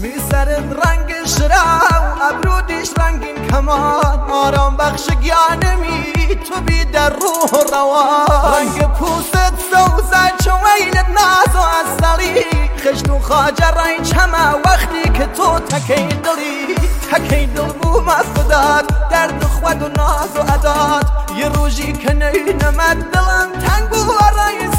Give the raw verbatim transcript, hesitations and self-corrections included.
میسرت رنگ شراو ابرودیش رنگین کمان آرام بخش گیانمی تو بی در روح و روان رنگ پوست سوزه چوینت ناز و اصلی خشت و خاجر این چمه وقتی که تو تکی دلی تکی دل بو مصداد درد خود و ناز و عداد یه روژی که نینمد دلم تنگ و رای